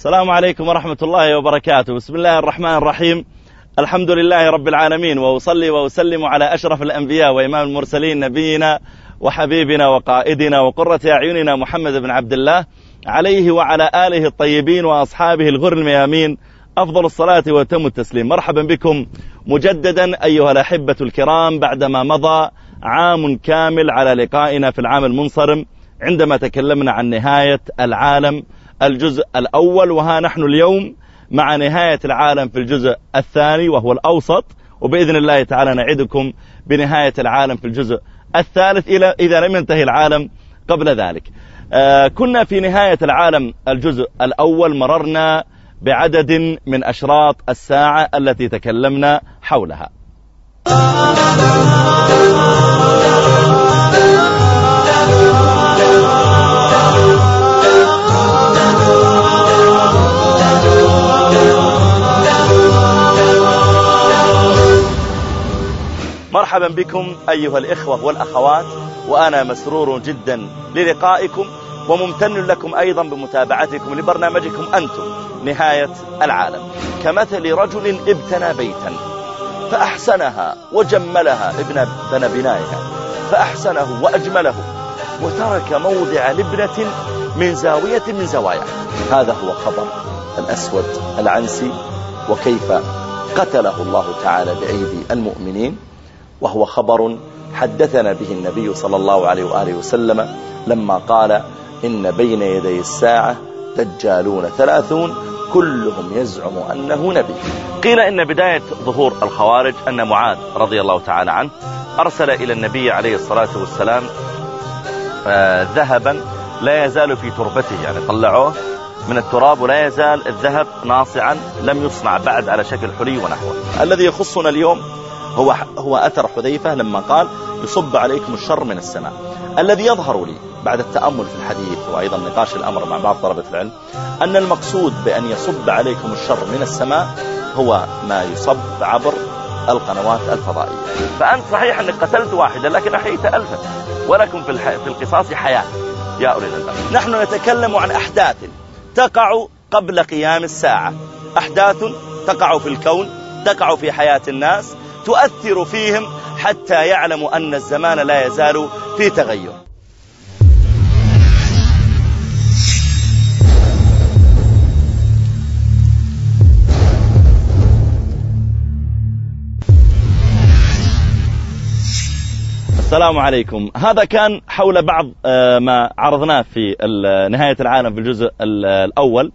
السلام عليكم ورحمة الله وبركاته. بسم الله الرحمن الرحيم. الحمد لله رب العالمين، وأصلي وأسلم على أشرف الأنبياء وإمام المرسلين، نبينا وحبيبنا وقائدنا وقرة أعيننا محمد بن عبد الله، عليه وعلى آله الطيبين وأصحابه الغر الميامين أفضل الصلاة وتم التسليم. مرحبا بكم مجددا أيها الأحبة الكرام، بعدما مضى عام كامل على لقائنا في العام المنصرم عندما تكلمنا عن نهاية العالم الجزء الأول، وها نحن اليوم مع نهاية العالم في الجزء الثاني وهو الأوسط، وبإذن الله تعالى نعدكم بنهاية العالم في الجزء الثالث إذا لم ينتهي العالم قبل ذلك. كنا في نهاية العالم الجزء الأول مررنا بعدد من أشراط الساعة التي تكلمنا حولها. مرحبا بكم أيها الإخوة والأخوات، وأنا مسرور جدا للقائكم وممتن لكم أيضا بمتابعتكم لبرنامجكم أنتم نهاية العالم. كمثل رجل ابتنى بيتا فأحسنها وجملها، بنى بنائها فأحسنه وأجمله، وترك موضع لبنة من زاوية من زواياه. هذا هو خبر الأسود العنسي، وكيف قتله الله تعالى بأيدي المؤمنين، وهو خبر حدثنا به النبي صلى الله عليه وآله وسلم لما قال: إن بين يدي الساعة دجالون 30 كلهم يزعم أنه نبي. قيل إن بداية ظهور الخوارج أن معاذ رضي الله تعالى عنه أرسل إلى النبي عليه الصلاة والسلام ذهبا لا يزال في تربته، يعني طلعوه من التراب ولا يزال الذهب ناصعا لم يصنع بعد على شكل حلي ونحوه. الذي يخصنا اليوم هو أثر حذيفة لما قال: يصب عليكم الشر من السماء. الذي يظهر لي بعد التأمل في الحديث وأيضا نقاش الأمر مع بعض طلبة العلم أن المقصود بأن يصب عليكم الشر من السماء هو ما يصب عبر القنوات الفضائية. فأنت صحيح أنك قتلت واحدا لكن أحييت 1000، ولكم في القصاص حياة يا أولي الألباب. نحن نتكلم عن أحداث تقع قبل قيام الساعة، أحداث تقع في الكون، تقع في حياة الناس، تؤثر فيهم حتى يعلموا أن الزمان لا يزال في تغير. السلام عليكم. هذا كان حول بعض ما عرضناه في نهاية العالم في الجزء الأول،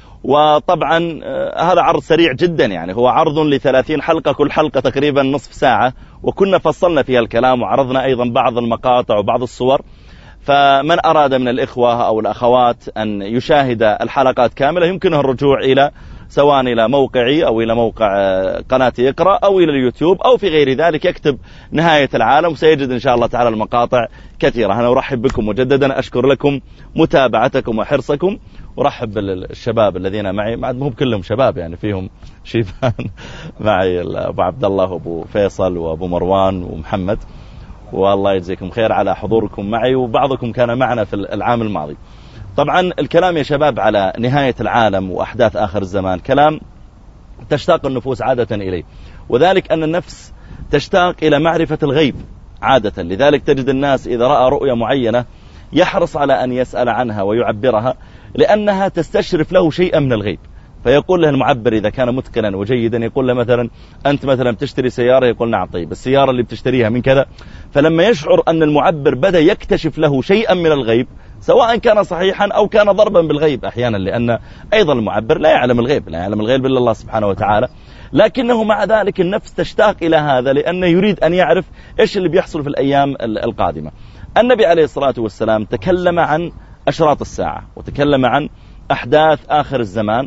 وطبعا هذا عرض سريع جدا، يعني هو عرض ل30 حلقة، كل حلقة تقريبا نصف ساعة، وكنا فصلنا فيها الكلام وعرضنا أيضا بعض المقاطع وبعض الصور. فمن أراد من الإخوة أو الأخوات أن يشاهد الحلقات كاملة يمكنه الرجوع سواء إلى موقعي أو إلى موقع قناة اقرأ أو إلى اليوتيوب أو في غير ذلك، يكتب نهاية العالم سيجد إن شاء الله تعالى المقاطع كثيرة. أنا أرحب بكم مجددا، أشكر لكم متابعتكم وحرصكم، ورحب بالشباب الذين معي، مو كلهم شباب يعني فيهم شيبان معي، أبو عبد الله وأبو فيصل وأبو مروان ومحمد، والله يجزيكم خير على حضوركم معي، وبعضكم كان معنا في العام الماضي. طبعا الكلام يا شباب على نهاية العالم وأحداث آخر الزمان كلام تشتاق النفوس عادة إليه، وذلك أن النفس تشتاق إلى معرفة الغيب عادة. لذلك تجد الناس إذا رأى رؤية معينة يحرص على أن يسأل عنها ويعبرها، لأنها تستشرف له شيئا من الغيب. فيقول له المعبر إذا كان متقنا وجيدا، يقول له مثلا: أنت مثلا بتشتري سيارة؟ يقول: نعم. طيب السيارة اللي بتشتريها من كذا. فلما يشعر أن المعبر بدأ يكتشف له شيئا من الغيب، سواء كان صحيحا أو كان ضربا بالغيب أحيانا، لأن أيضا المعبر لا يعلم الغيب، لا يعلم الغيب إلا الله سبحانه وتعالى، لكنه مع ذلك النفس تشتاق إلى هذا لأنه يريد أن يعرف إيش اللي بيحصل في الأيام القادمة. النبي عليه الصلاة والسلام تكلم عن أشراط الساعة وتكلم عن أحداث آخر الزمان،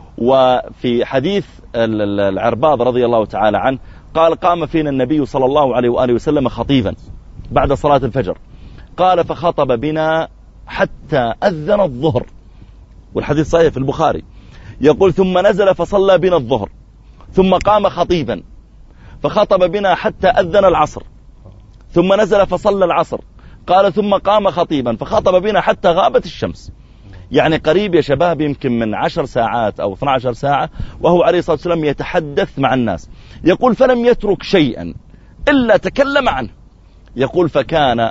وفي حديث العرباض رضي الله تعالى عنه قال: قام فينا النبي صلى الله عليه وآله وسلم خطيبا بعد صلاة الفجر، قال: فخطب بنا حتى أذن الظهر، والحديث صحيح في البخاري، يقول: ثم نزل فصلى بنا الظهر، ثم قام خطيبا فخطب بنا حتى أذن العصر، ثم نزل فصلى العصر، قال: ثم قام خطيبا فخطب بنا حتى غابت الشمس. يعني قريب يا شباب يمكن من 10 ساعات أو 12 ساعة وهو عليه الصلاة والسلام يتحدث مع الناس. يقول فلم يترك شيئا إلا تكلم عنه. يقول فكان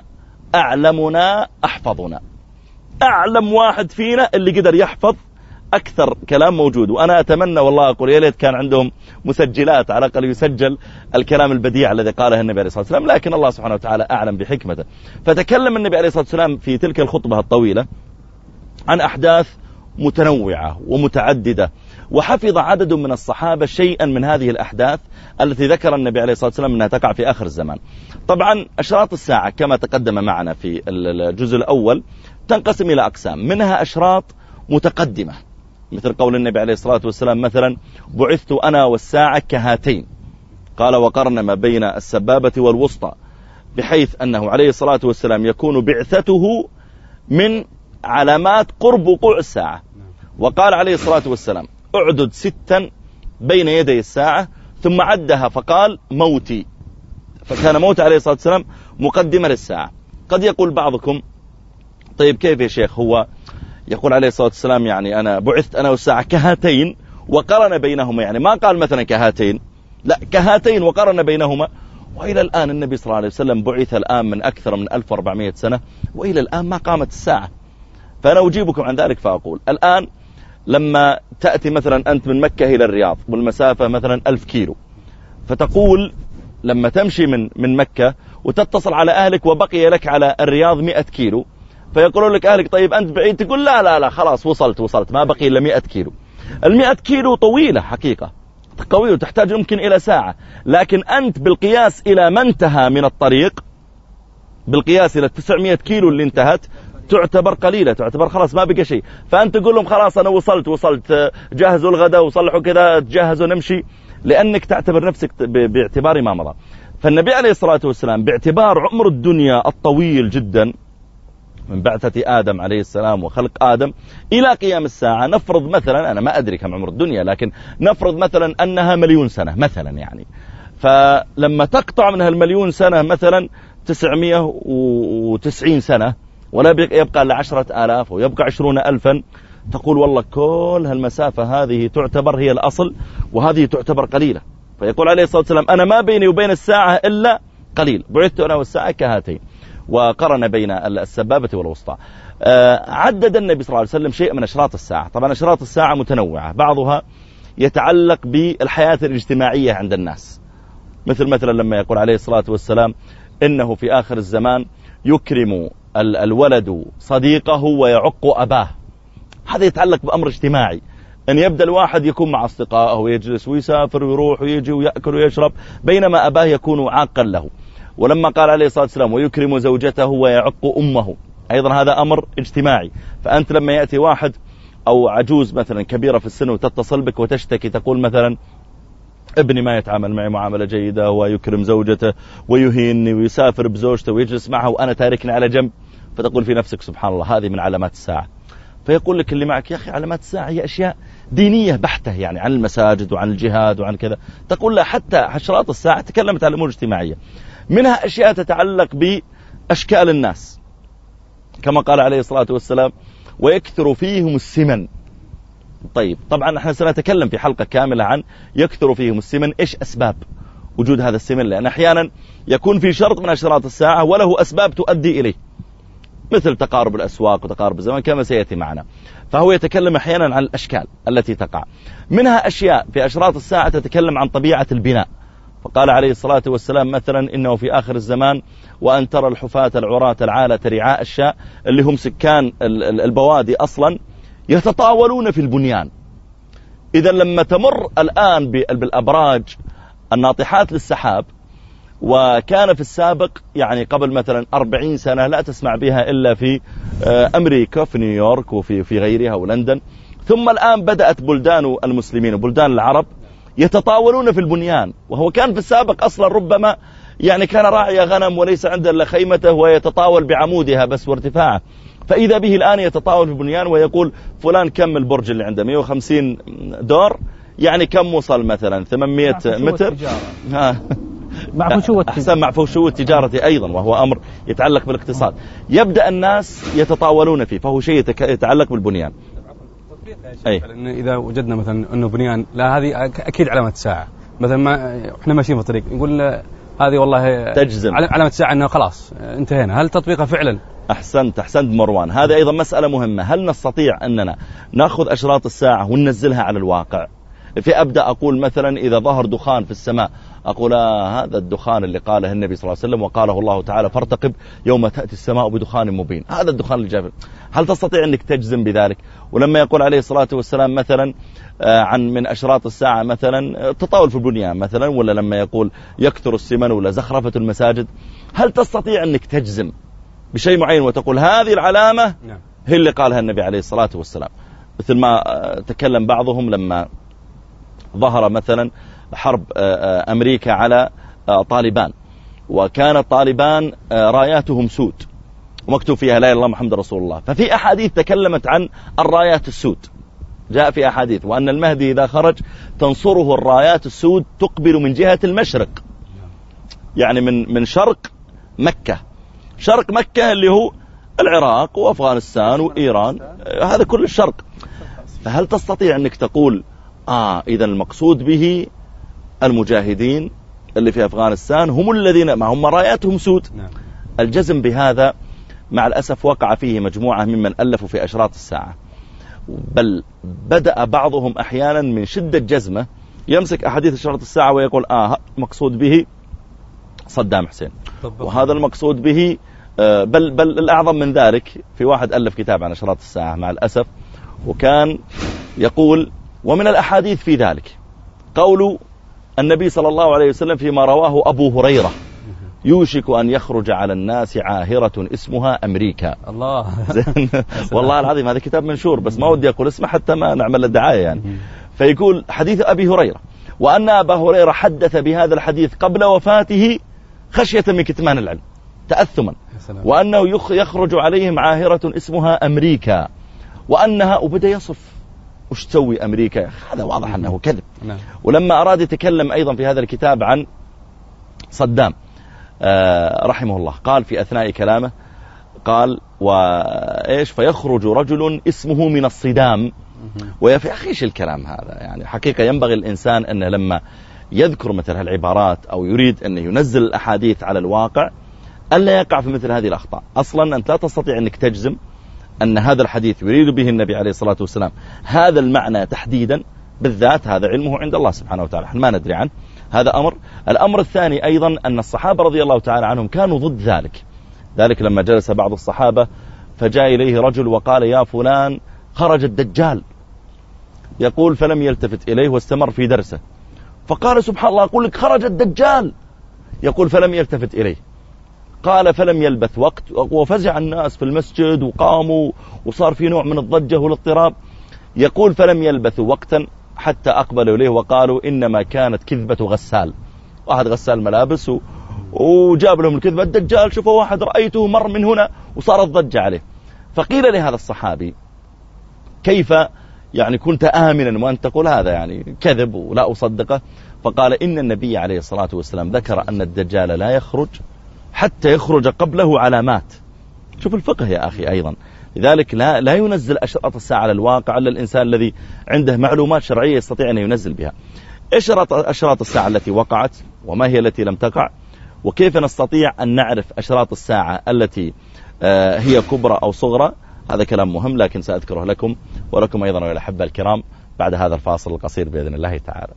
أعلمنا أحفظنا، أعلم واحد فينا اللي قدر يحفظ أكثر كلام موجود. وأنا أتمنى والله أقول يا ليت كان عندهم مسجلات على الأقل يسجل الكلام البديع الذي قاله النبي عليه الصلاة والسلام، لكن الله سبحانه وتعالى أعلم بحكمته. فتكلم النبي عليه الصلاة والسلام في تلك الخطبة الطويلة عن أحداث متنوعة ومتعددة، وحفظ عدد من الصحابة شيئا من هذه الأحداث التي ذكر النبي عليه الصلاة والسلام أنها تقع في آخر الزمان. طبعا أشراط الساعة كما تقدم معنا في الجزء الأول تنقسم إلى أقسام، منها أشراط متقدمة مثل قول النبي عليه الصلاة والسلام مثلا بعثت أنا والساعة كهاتين، قال وقرن ما بين السبابة والوسطى، بحيث أنه عليه الصلاة والسلام يكون بعثته من علامات قرب وقوع الساعة. وقال عليه الصلاة والسلام اعدد 6 بين يدي الساعة، ثم عدها فقال موتي، فكان موت عليه الصلاة والسلام مقدمة للساعة. قد يقول بعضكم طيب كيف يا شيخ هو يقول عليه الصلاة والسلام يعني أنا بعثت أنا والساعة كهاتين وقرن بينهما، يعني ما قال مثلا كهاتين، لا كهاتين وقرن بينهما. وإلى الآن النبي صلى الله عليه وسلم بعث الآن من أكثر من 1400 سنة وإلى الآن ما قامت الساعة. فأنا أجيبكم عن ذلك فأقول الآن لما تأتي مثلا أنت من مكة إلى الرياض والمسافة مثلا 1000 كيلو، فتقول لما تمشي من مكة وتتصل على أهلك وبقي لك على الرياض 100 كيلو، فيقولون لك أهلك طيب أنت بعيد، تقول لا خلاص وصلت ما بقي إلا 100 كيلو. 100 كيلو طويلة حقيقة قوية وتحتاج يمكن إلى ساعة، لكن أنت بالقياس إلى ما انتهى من الطريق، بالقياس إلى 900 كيلو اللي انتهت تعتبر قليلة، تعتبر خلاص ما بقى شيء. فأنت تقول لهم خلاص أنا وصلت جهزوا الغداء وصلحوا كذا تجهزوا نمشي، لأنك تعتبر نفسك باعتبار ما مضى. فالنبي عليه الصلاة والسلام باعتبار عمر الدنيا الطويل جدا من بعثة آدم عليه السلام وخلق آدم إلى قيام الساعة، نفرض مثلا أنا ما أدري كم عمر الدنيا، لكن نفرض مثلا أنها 1,000,000 سنة مثلا يعني، فلما تقطع منها 1,000,000 سنة مثلا 990 سنة ولا يبقى إلا 10,000 ويبقى 20,000، تقول والله كل هالمسافة هذه تعتبر هي الأصل وهذه تعتبر قليلة. فيقول عليه الصلاة والسلام أنا ما بيني وبين الساعة إلا قليل، بعثت أنا والساعة كهاتين، وقرن بين السبابة والوسطى. عدد النبي صلى الله عليه وسلم شيء من أشراط الساعة. طبعا أشراط الساعة متنوعة، بعضها يتعلق بالحياة الاجتماعية عند الناس، مثلا لما يقول عليه الصلاة والسلام إنه في آخر الزمان يكرم الولد صديقه ويعق أباه. هذا يتعلق بأمر اجتماعي، أن يبدأ الواحد يكون مع أصدقائه ويجلس ويسافر ويروح ويجي ويأكل ويشرب، بينما أباه يكون عاقا له. ولما قال عليه الصلاة والسلام ويكرم زوجته ويعق أمه، أيضا هذا أمر اجتماعي. فأنت لما يأتي واحد أو عجوز مثلا كبيرة في السن وتتصل بك وتشتكي تقول مثلا ابني ما يتعامل معي معاملة جيدة ويكرم زوجته ويهيني ويسافر بزوجته ويجلس معها وأنا تاركني على جنب، فتقول في نفسك سبحان الله هذه من علامات الساعة. فيقول لك اللي معك يا أخي علامات الساعة هي أشياء دينية بحتة، يعني عن المساجد وعن الجهاد وعن كذا. تقول له حتى أشراط الساعة تكلمت عن الأمور الاجتماعية، منها أشياء تتعلق بأشكال الناس كما قال عليه الصلاة والسلام ويكثر فيهم السمن. طيب طبعا احنا سنتكلم في حلقة كاملة عن يكثر فيهم السمن، ايش أسباب وجود هذا السمن، لأن أحيانا يكون في شرط من أشراط الساعة وله أسباب تؤدي إليه، مثل تقارب الأسواق وتقارب الزمان كما سيأتي معنا. فهو يتكلم أحيانا عن الأشكال التي تقع، منها أشياء في أشراط الساعة تتكلم عن طبيعة البناء. فقال عليه الصلاة والسلام مثلا إنه في آخر الزمان وأن ترى الحفاة العراة العالة رعاء الشاء، اللي هم سكان البوادي أصلا، يتطاولون في البنيان. إذا لما تمر الآن بالأبراج الناطحات للسحاب، وكان في السابق يعني قبل مثلا 40 سنة لا تسمع بها إلا في أمريكا في نيويورك وفي غيرها ولندن، ثم الآن بدأت بلدان المسلمين وبلدان العرب يتطاولون في البنيان. وهو كان في السابق أصلا ربما يعني كان راعي غنم وليس عنده إلا خيمته ويتطاول بعمودها بس وارتفاعه، فإذا به الآن يتطاول في البنيان ويقول فلان كم البرج اللي عنده 150 دور، يعني كم وصل مثلا 800 متر أحسن مع فوشوة التجارة أيضا، وهو أمر يتعلق بالاقتصاد. يبدأ الناس يتطاولون فيه، فهو شيء يتعلق بالبنيان. إذا وجدنا مثلا أنه بنيان، لا هذه أكيد علامة ساعة، مثلا ما إحنا ماشيين في الطريق نقول هذه والله تجزم علامة ساعة أنه خلاص انتهينا، هل تطبيقها فعلا؟ أحسنت مروان، هذا أيضا مسألة مهمة. هل نستطيع أننا نأخذ أشراط الساعة وننزلها على الواقع؟ في أبدأ أقول مثلا إذا ظهر دخان في السماء أقول هذا الدخان اللي قاله النبي صلى الله عليه وسلم وقاله الله تعالى فارتقب يوم تأتي السماء بدخان مبين، هذا الدخان اللي جاء. هل تستطيع أنك تجزم بذلك؟ ولما يقول عليه الصلاة والسلام مثلا من أشراط الساعة مثلا تطاول في البنيان مثلا، ولا لما يقول يكثر السمن ولا زخرفة المساجد، هل تستطيع أنك تجزم بشيء معين وتقول هذه العلامة هي اللي قالها النبي عليه الصلاة والسلام؟ مثل ما تكلم بعضهم لما ظهر مثلا حرب أمريكا على طالبان، وكان طالبان راياتهم سود ومكتوب فيها لا إله إلا الله محمد رسول الله، ففي أحاديث تكلمت عن الرايات السود، جاء في أحاديث وأن المهدي إذا خرج تنصره الرايات السود تقبل من جهة المشرق، يعني من شرق مكة، شرق مكة اللي هو العراق وأفغانستان وإيران، هذا كل الشرق. فهل تستطيع أنك تقول إذا المقصود به المجاهدين اللي في أفغانستان هم الذين ما هم راياتهم سود؟ الجزم بهذا مع الأسف وقع فيه مجموعة ممن ألفوا في أشراط الساعة، بل بدأ بعضهم أحيانا من شدة جزمة يمسك أحاديث أشراط الساعة ويقول مقصود به صدام حسين، وهذا المقصود به بل الأعظم من ذلك. في واحد ألف كتاب عن أشراط الساعة مع الأسف، وكان يقول ومن الأحاديث في ذلك قول النبي صلى الله عليه وسلم فيما رواه أبو هريرة يوشك أن يخرج على الناس عاهرة اسمها أمريكا. الله والله العظيم هذا كتاب منشور، بس ما ودي أقول اسمه حتى ما نعمل الدعاية يعني. فيقول حديث أبي هريرة، وأن أبا هريرة حدث بهذا الحديث قبل وفاته خشية من كتمان العلم تأثما، وأنه يخرج عليهم عاهرة اسمها أمريكا، وأنها وبدأ يصف وش تسوي أمريكا، هذا واضح أنه كذب. ولما أراد يتكلم أيضا في هذا الكتاب عن صدام رحمه الله، قال في أثناء كلامه قال فيخرج رجل اسمه من الصدام، ويا أخيش الكلام هذا يعني حقيقة ينبغي الإنسان أنه لما يذكر مثل هالعبارات أو يريد أن ينزل الأحاديث على الواقع ألا يقع في مثل هذه الأخطاء. أصلا أنت لا تستطيع أنك تجزم أن هذا الحديث يريد به النبي عليه الصلاة والسلام هذا المعنى تحديدا بالذات، هذا علمه عند الله سبحانه وتعالى، احنا ما ندري عنه، هذا أمر. الأمر الثاني أيضا أن الصحابة رضي الله تعالى عنهم كانوا ضد ذلك لما جلس بعض الصحابة فجاء إليه رجل وقال يا فلان خرج الدجال، يقول فلم يلتفت إليه واستمر في درسه، فقال سبحان الله أقول لك خرج الدجال، يقول فلم يلتفت إليه، قال فلم يلبث وقت وفزع الناس في المسجد وقاموا وصار في نوع من الضجة والاضطراب، يقول فلم يلبثوا وقتا حتى أقبلوا إليه وقالوا إنما كانت كذبة غسال، واحد غسال ملابس وجاب لهم الكذبة، الدجال شوفوا واحد رأيته مر من هنا، وصارت ضجة عليه. فقيل لهذا الصحابي كيف يعني كنت آمنا وأن تقول هذا يعني كذب ولا أصدقه؟ فقال إن النبي عليه الصلاة والسلام ذكر أن الدجال لا يخرج حتى يخرج قبله علامات. شوف الفقه يا أخي أيضا، لذلك لا ينزل أشراط الساعة على الواقع إلا الإنسان الذي عنده معلومات شرعية يستطيع أن ينزل بها. إيش أشراط الساعة التي وقعت وما هي التي لم تقع، وكيف نستطيع أن نعرف أشراط الساعة التي هي كبرى أو صغرى؟ هذا كلام مهم لكن سأذكره لكم ولكم أيضا والأحبة الكرام بعد هذا الفاصل القصير بإذن الله تعالى.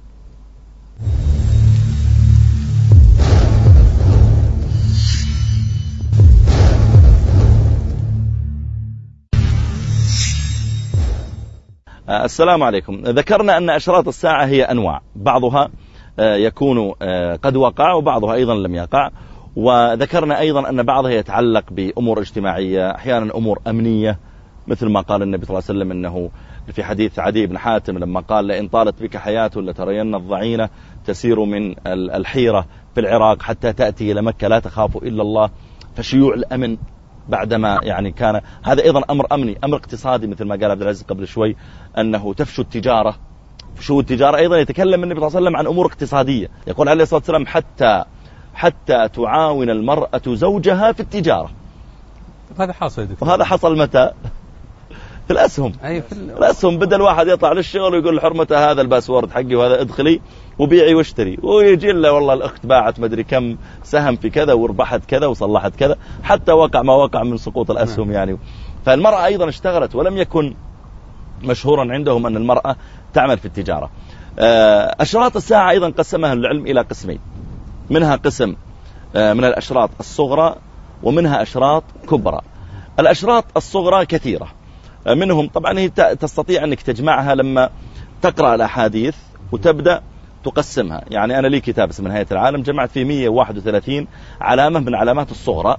السلام عليكم. ذكرنا أن أشراط الساعة هي أنواع، بعضها يكون قد وقع وبعضها أيضا لم يقع، وذكرنا أيضا أن بعضها يتعلق بأمور اجتماعية، أحيانا أمور أمنية، مثل ما قال النبي صلى الله عليه وسلم أنه في حديث عدي بن حاتم لما قال لئن طالت بك حياة لترين الضعينة تسير من الحيرة في العراق حتى تأتي إلى مكة لا تخاف إلا الله، فشيوع الأمن بعدما يعني كان هذا أيضا أمر أمني، أمر اقتصادي مثل ما قال عبد العزيز قبل شوي أنه تفشو التجارة. فشو التجارة أيضا يتكلم النبي صلى الله عليه وسلم عن أمور اقتصادية، يقول عليه الصلاة والسلام حتى حتى تعاون المرأة زوجها في التجارة. هذا حاصل، وهذا حصل متى؟ في الأسهم. الأسهم بدل واحد يطلع للشغل ويقول لحرمته هذا الباسورد حقي وهذا ادخلي وبيعي واشتري، ويجي له والله الأخت باعت مدري كم سهم في كذا وربحت كذا وصلحت كذا، حتى وقع ما وقع من سقوط الأسهم يعني. فالمرأة أيضا اشتغلت، ولم يكن مشهورا عندهم أن المرأة تعمل في التجارة. أشراط الساعة أيضا قسمها العلم إلى قسمين، منها قسم من الأشراط الصغرى ومنها أشراط كبرى. الأشراط الصغرى كثيرة، منهم طبعا هي تستطيع أنك تجمعها لما تقرأ الأحاديث وتبدأ تقسمها. يعني أنا لي كتاب اسمه نهاية العالم، جمعت فيه 131 علامة من علامات الصغرى،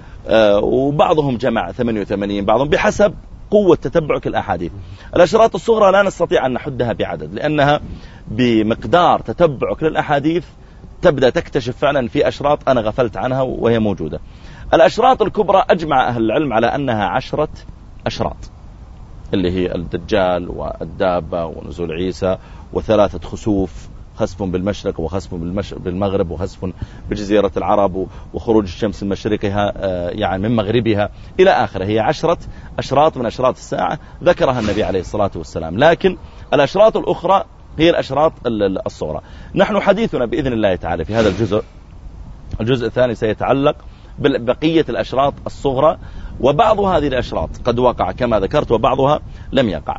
وبعضهم جمع 88، بعضهم بحسب قوة تتبعك الأحاديث. الأشراط الصغرى لا نستطيع أن نحدها بعدد، لأنها بمقدار تتبعك للأحاديث تبدأ تكتشف فعلا في أشراط أنا غفلت عنها وهي موجودة. الأشراط الكبرى أجمع أهل العلم على أنها 10 أشراط، اللي هي الدجال والدابة ونزول عيسى و3 خسوف، خسف بالمشرق وخسف بالمغرب وخسف بجزيرة العرب وخروج الشمس من مشرقها يعني من مغربها إلى آخره. هي 10 أشراط من أشراط الساعة ذكرها النبي عليه الصلاة والسلام. لكن الأشراط الأخرى هي الأشراط الصغرى. نحن حديثنا بإذن الله تعالى في هذا الجزء الثاني سيتعلق ببقية الأشراط الصغرى، وبعض هذه الأشراط قد وقع كما ذكرت وبعضها لم يقع.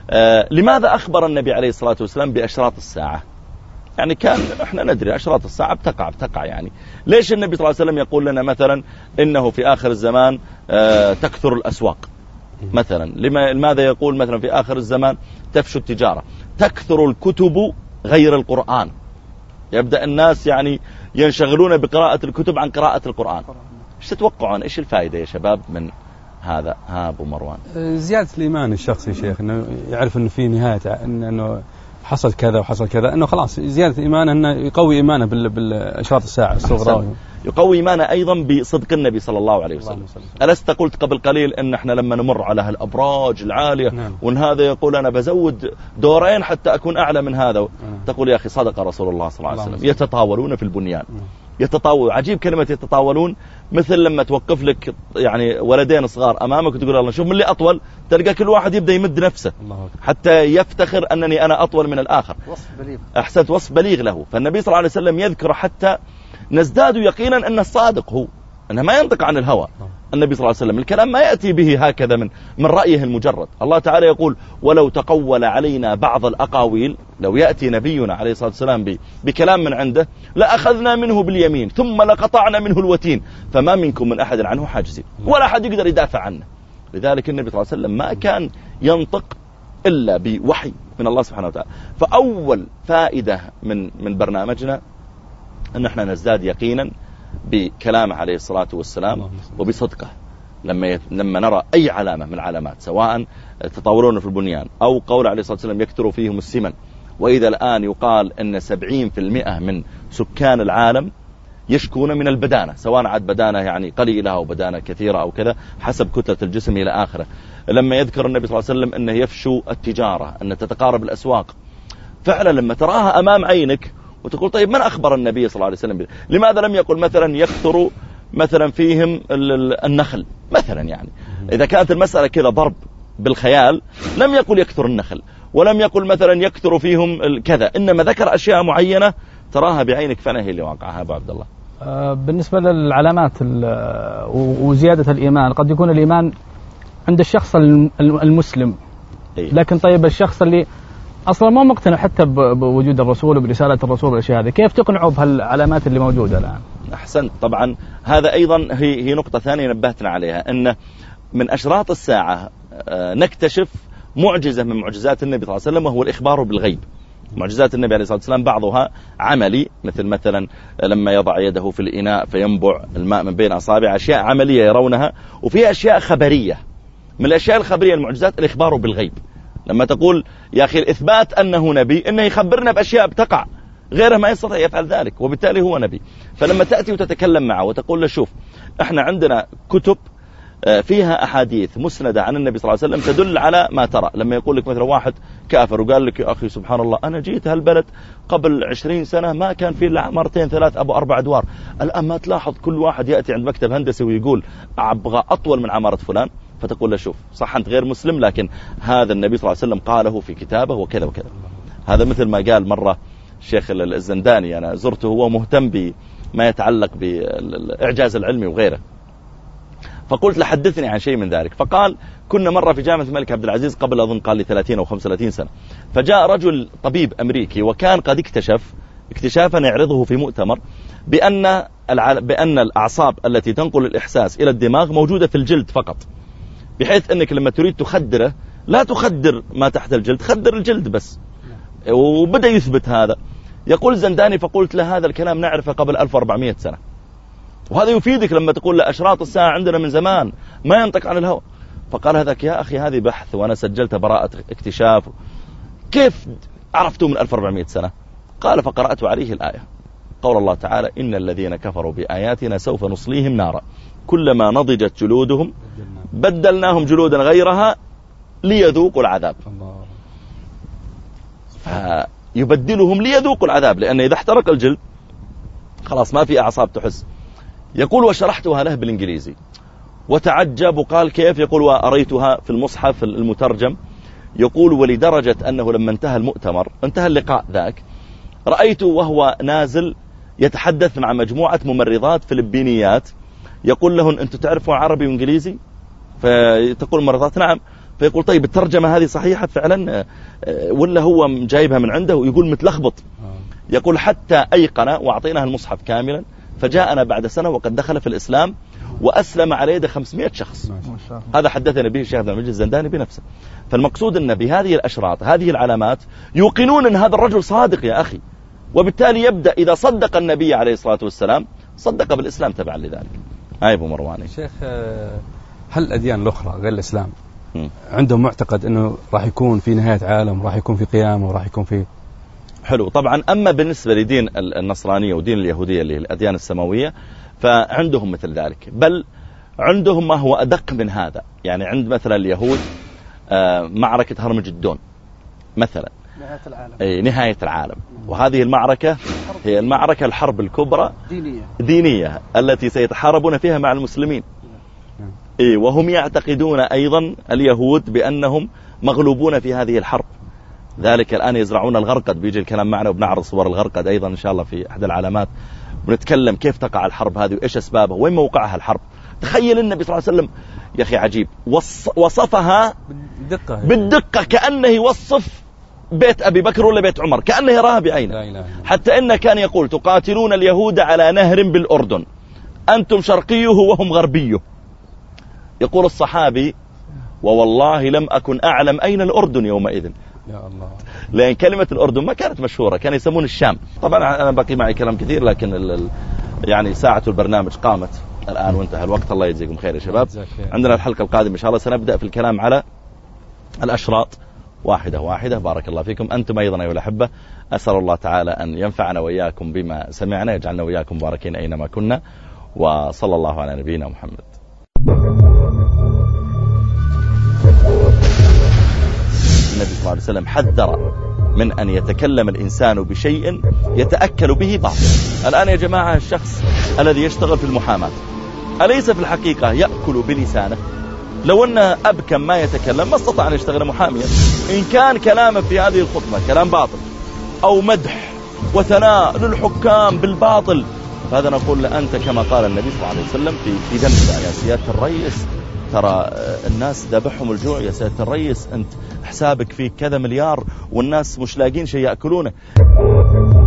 لماذا أخبر النبي عليه الصلاة والسلام بأشراط الساعة؟ يعني كان احنا ندري أشراط الساعة بتقع يعني. ليش النبي صلى الله عليه وسلم يقول لنا مثلا إنه في آخر الزمان تكثر الأسواق مثلا؟ لماذا يقول مثلا في آخر الزمان تفشو التجارة، تكثر الكتب غير القرآن؟ يبدأ الناس يعني ينشغلون بقراءة الكتب عن قراءة القرآن. ايش تتوقعون؟ ايش الفائدة يا شباب من هذا؟ أبو مروان. زيادة الإيمان الشخصي شيخ، إنه يعرف إنه في نهاية، إنه حصل كذا وحصل كذا، إنه خلاص زيادة الإيمان، إنه يقوي إيمانه بالأشراط الساعة الصغرى. يقوي إيمانه أيضا بصدق النبي صلى الله عليه وسلم. ألست قلت قبل قليل إن إحنا لما نمر على هالأبراج العالية وإن هذا يقول أنا بزود دورين حتى أكون أعلى من هذا، تقول يا أخي صدق رسول الله صلى الله عليه وسلم، يتطاولون في البنيان. يتطاول، عجيب كلمة يتطاولون، مثل لما توقف لك يعني ولدين صغار أمامك وتقول الله شوف من اللي أطول، تلقى كل واحد يبدأ يمد نفسه حتى يفتخر أنني أنا أطول من الآخر. أحسنت، وصف بليغ له. فالنبي صلى الله عليه وسلم يذكر حتى نزداد يقينا أن الصادق هو، أنه ما ينطق عن الهوى. النبي صلى الله عليه وسلم الكلام ما يأتي به هكذا من رأيه المجرد. الله تعالى يقول ولو تقول علينا بعض الأقاويل، لو يأتي نبينا عليه الصلاة والسلام بكلام من عنده لأخذنا منه باليمين ثم لقطعنا منه الوتين فما منكم من أحد عنه حاجزين، ولا أحد يقدر يدافع عنه. لذلك النبي صلى الله عليه وسلم ما كان ينطق إلا بوحي من الله سبحانه وتعالى. فأول فائدة من برنامجنا أن احنا نزداد يقينا بكلامه عليه الصلاة والسلام وبصدقه. لما نرى أي علامة من العلامات، سواء تطورون في البنيان أو قول عليه الصلاة والسلام يكثر فيهم السمن، وإذا الآن يقال أن 70% من سكان العالم يشكون من البدانة، سواء عاد بدانة يعني قليلة أو بدانة كثيرة أو كذا حسب كتلة الجسم إلى آخره. لما يذكر النبي صلى الله عليه وسلم أنه يفشو التجارة، أن تتقارب الأسواق، فعلا لما تراها أمام عينك وتقول طيب من أخبر النبي صلى الله عليه وسلم؟ لماذا لم يقل مثلا يكثر مثلا فيهم النخل مثلا؟ يعني إذا كانت المسألة كذا ضرب بالخيال لم يقل يكثر النخل، ولم يقل مثلا يكثر فيهم كذا، إنما ذكر أشياء معينة تراها بعينك فأنا هي اللي واقعها. أبو عبد الله، بالنسبة للعلامات وزيادة الإيمان، قد يكون الإيمان عند الشخص المسلم، لكن طيب الشخص اللي أصلا ما مقتنع حتى بوجود الرسول وبرسالة الرسول والأشياء هذه، كيف تقنعه بهالعلامات اللي موجودة الآن؟ أحسنت. طبعا هذا أيضا هي نقطة ثانية نبهتنا عليها، أن من أشراط الساعة نكتشف معجزة من معجزات النبي صلى الله عليه وسلم، وهو الإخبار بالغيب. معجزات النبي عليه الصلاة والسلام بعضها عملي، مثلا لما يضع يده في الإناء فينبع الماء من بين أصابع، أشياء عملية يرونها، وفيها أشياء خبرية. من الأشياء الخبرية المعجزات الإخبار بالغيب. لما تقول يا أخي الإثبات أنه نبي، إنه يخبرنا بأشياء بتقع، غيره ما يستطيع يفعل ذلك، وبالتالي هو نبي. فلما تأتي وتتكلم معه وتقول له شوف احنا عندنا كتب فيها أحاديث مسندة عن النبي صلى الله عليه وسلم تدل على ما ترى. لما يقول لك مثلا واحد كافر وقال لك يا أخي سبحان الله أنا جيت هالبلد قبل 20 سنة ما كان فيه إلا عمارتين 3 أو 4 أدوار، الآن ما تلاحظ كل واحد يأتي عند مكتب هندسي ويقول أبغى أطول من عمارة فلان، فتقول له شوف صح أنت غير مسلم، لكن هذا النبي صلى الله عليه وسلم قاله في كتابه وكذا وكذا. هذا مثل ما قال مرة الشيخ الزنداني، أنا زرته هو مهتم بما يتعلق بالإعجاز العلمي وغيره، فقلت له حدثني عن شيء من ذلك. فقال كنا مرة في جامعة الملك عبد العزيز قبل أظن قال لي 30 أو 35 سنة، فجاء رجل طبيب أمريكي وكان قد اكتشف اكتشافا يعرضه في مؤتمر بأن الأعصاب التي تنقل الإحساس إلى الدماغ موجودة في الجلد فقط، بحيث أنك لما تريد تخدره لا تخدر ما تحت الجلد، خدر الجلد بس. وبدأ يثبت هذا. يقول زنداني فقلت له هذا الكلام نعرفه قبل 1400 سنة، وهذا يفيدك لما تقول له أشراط الساعة عندنا من زمان ما ينطق عن الهوى. فقال هذاك يا أخي هذه بحث وأنا سجلت براءة اكتشاف، كيف عرفتوا من 1400 سنة؟ قال فقرأت عليه الآية، قول الله تعالى إن الذين كفروا بآياتنا سوف نصليهم نارا كلما نضجت جلودهم بدلناهم جلودا غيرها ليذوقوا العذاب. فيبدلهم ليذوقوا العذاب، لأن إذا احترق الجلد خلاص ما في أعصاب تحس. يقول وشرحتها له بالإنجليزي وتعجب وقال كيف؟ يقول وأريتها في المصحف المترجم. يقول ولدرجة أنه لما انتهى المؤتمر انتهى اللقاء ذاك رأيته وهو نازل يتحدث مع مجموعة ممرضات فلبينيات، يقول لهن أنتم تعرفوا عربي وإنجليزي؟ فتقول الممرضات نعم. فيقول طيب الترجمة هذه صحيحة فعلا ولا هو جايبها من عنده؟ ويقول متلخبط. يقول حتى أيقن وأعطيناه المصحف كاملا، فجاءنا بعد سنة وقد دخل في الإسلام وأسلم على يد 500 شخص. هذا حدثنا به الشيخ عبد المجيد الزنداني بنفسه. فالمقصود أن بهذه الأشراط هذه العلامات يوقنون أن هذا الرجل صادق يا أخي، وبالتالي يبدأ إذا صدق النبي عليه الصلاة والسلام صدق بالإسلام تبعا لذلك. أبو مرواني شيخ، هل الأديان الأخرى غير الإسلام عندهم معتقد أنه راح يكون في نهاية عالم، راح يكون في قيامة، وراح يكون في حلو؟ طبعا أما بالنسبة لدين النصرانية ودين اليهودية اللي هي الأديان السماوية فعندهم مثل ذلك، بل عندهم ما هو أدق من هذا. يعني عند مثلا اليهود معركة هرمجدون مثلا، نهاية العالم، وهذه المعركة هي المعركة الحرب الكبرى دينية التي سيتحاربون فيها مع المسلمين. وهم يعتقدون أيضا اليهود بأنهم مغلوبون في هذه الحرب، ذلك الآن يزرعون الغرقد. بيجي الكلام معنا وبنعرض صور الغرقد أيضا إن شاء الله في أحد العلامات، بنتكلم كيف تقع الحرب هذه وإيش أسبابها وين موقعها الحرب. تخيل النبي صلى الله عليه وسلم يا أخي عجيب وصفها بالدقة كأنه يوصف بيت أبي بكر ولا بيت عمر، كأنه يراها بعينه. حتى إنه كان يقول تقاتلون اليهود على نهر بالأردن أنتم شرقيه وهم غربيه. يقول الصحابي ووالله لم أكن أعلم أين الأردن يومئذ، يا الله، لأن كلمة الأردن ما كانت مشهورة، كان يسمون الشام. طبعا أنا بقي معي كلام كثير، لكن يعني ساعة البرنامج قامت الآن وانتهى الوقت. الله يجزيكم خير يا شباب. عندنا الحلقة القادمة إن شاء الله سنبدأ في الكلام على الأشراط واحدة واحدة. بارك الله فيكم. أنتم أيضا أيها الأحبة، أسأل الله تعالى أن ينفعنا وإياكم بما سمعنا، يجعلنا وإياكم مباركين أينما كنا، وصلى الله على نبينا محمد. النبي صلى الله عليه وسلم حذر من أن يتكلم الإنسان بشيء يتأكل به باطل. الآن يا جماعة الشخص الذي يشتغل في المحاماة أليس في الحقيقة يأكل بلسانه؟ لو أن أبكم ما يتكلم ما استطاع أن يشتغل محاميا. إن كان كلامه في هذه الخطبة كلام باطل أو مدح وثناء للحكام بالباطل، فهذا نقول أنت كما قال النبي صلى الله عليه وسلم في ذنب. يا سيادة الرئيس ترى الناس ذبحهم الجوع، يا سيادة الرئيس أنت حسابك فيه كذا مليار والناس مش لاقين شيء يأكلونه.